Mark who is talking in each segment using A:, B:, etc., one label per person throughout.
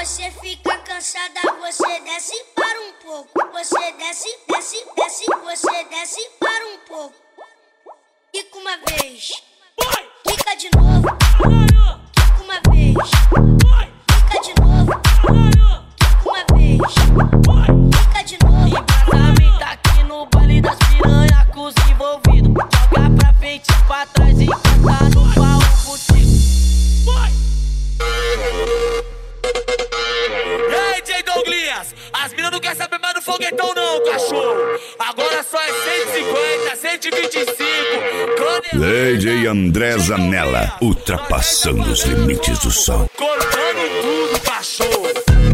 A: você fica cansada, você desce para um pouco. Você desce, desce, desce, você desce para um pouco. Quica uma vez, quica de novo. Quica uma vez, quica de novo. Quica uma vez, quica de novo.
B: Embasamento aqui no baile das piranha com os envolvidos. Joga pra frente e pra trás e canta no pau contigo.
C: E aí, J. Douglas, as minas não querem saber mais do foguetão não, cachorro. Agora só é 150, 125.
D: DJ André Zanella, ultrapassando os limites do som.
C: Cortando tudo, cachorro.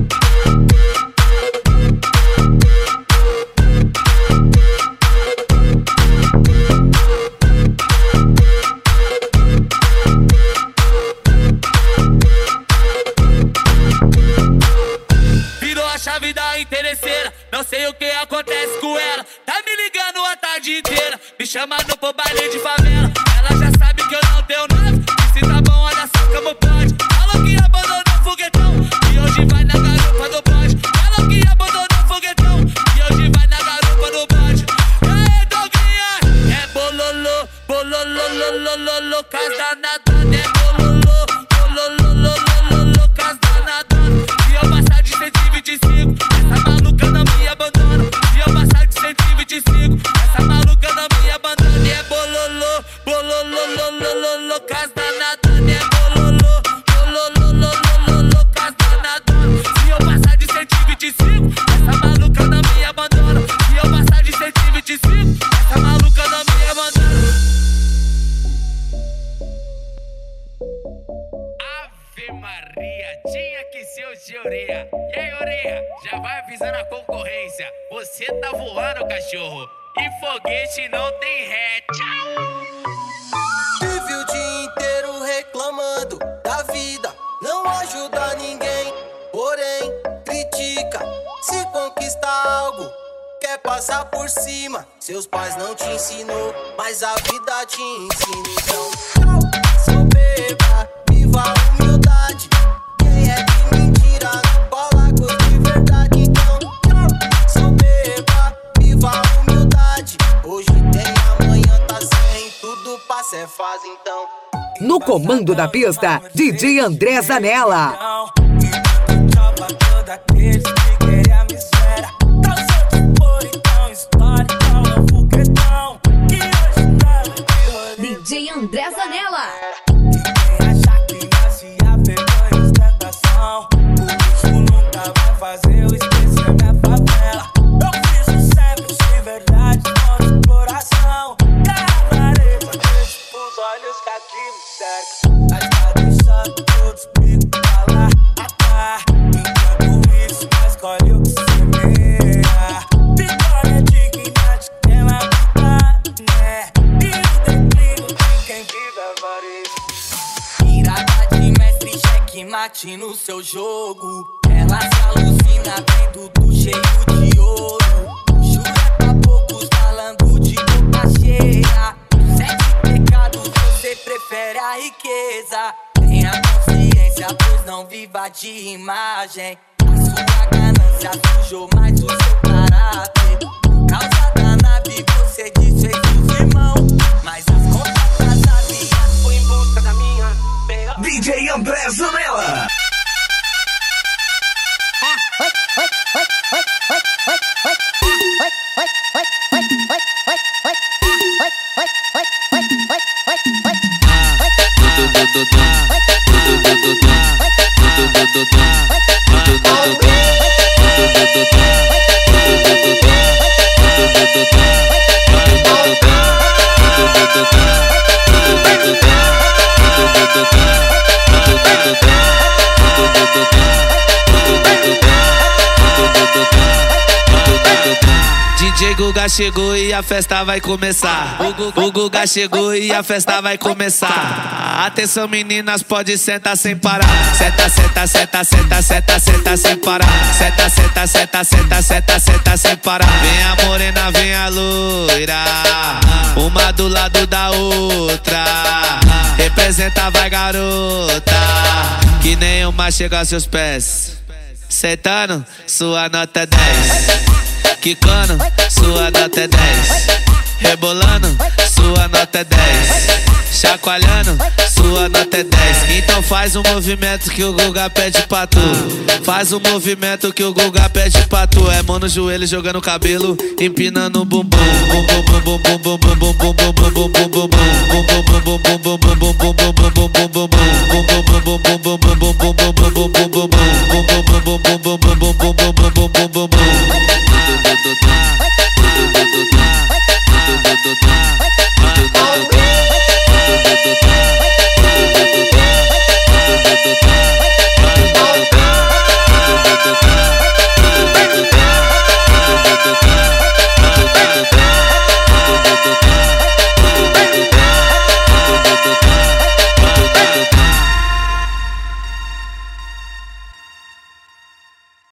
C: Chave da interesseira, não sei o que acontece com ela. Tá me ligando a tarde inteira, me chamando pro baile de favela. Ela já sabe que eu não tenho nada, e se tá bom, olha só como pode. Falou que abandonou o foguetão, e hoje vai na garupa do bonde. Falou que abandonou o foguetão, e hoje vai na garupa do bonde. E aí, Douglinha, é bololô, bololô, casa nadando, é bololô, bololô, casa nadando. Se eu passar de 125, essa maluca não me abandona. Se eu passar de 125, essa maluca não me abandona. E é bololô, bololô, casa nadando. É bololô, bololô, casa nadando. Se eu passar de 125, essa maluca não me abandona. Se eu passar de 125, essa maluca não me abandona. Ave Maria, tinha que ser o de orelha. E aí, orelha, já vai avisando a concorrência. Você tá voando, cachorro, e foguete não tem ré. Tchau!
E: Vive o dia inteiro reclamando da vida, não ajuda ninguém, porém critica. Se conquista algo, quer passar por cima. Seus pais não te ensinou, mas a vida te ensina. Então, tchau, soberba, viva a humildade. Quem é de mentira não cola com de verdade. Então, tchau, soberba, viva a humildade. Hoje tem, amanhã tá sem, tudo passa é fase, então.
F: No comando da pista, DJ André Zanella.
G: DJ André Zanella.
H: Quem achar que nasce a vergonha e ostentação, o luxo nunca vai fazer eu esquecer minha favela. Eu fiz sucesso de verdade, não de coração. Clareza, deixo pros olhos que aqui me cercam. Mas tá deixando todos comigo pra lá, atrás. Enquanto isso, nós escolhe o que semeia. Vitória, dignidade, ela luta, né? E o declínio de quem vive a varejo. Irada de mestre, checkmate no seu jogo. Ela se alucina vendo tudo cheio de ouro. Jura pra poucos, falando de boca cheia. 7 pecados, você prefere a riqueza. Tenha consciência, pois não viva de imagem. A sua ganância sujou mais o seu caráter. Por causa da nave, você desfez os irmãos. Mas as contas das avias foi em busca da minha.
F: DJ André Zanella.
C: DJ Guga chegou e a festa vai começar. O Guga chegou e a festa vai começar. Atenção meninas, pode sentar sem parar. Senta, senta, senta, senta, senta, senta sem parar. Senta, senta, senta, senta, senta, senta sem parar. Vem a morena, vem a loira, uma do lado da outra. Representa, vai garota, que nenhuma chega aos seus pés. sentando, sua nota é 10. Quicando, sua nota é 10. Rebolando, sua nota é 10. Chacoalhando, sua nota é 10. Então faz um movimento que o Guga pede pra tu. Faz um movimento que o Guga pede pra tu. É mão no joelho, jogando cabelo, empinando o bumbum.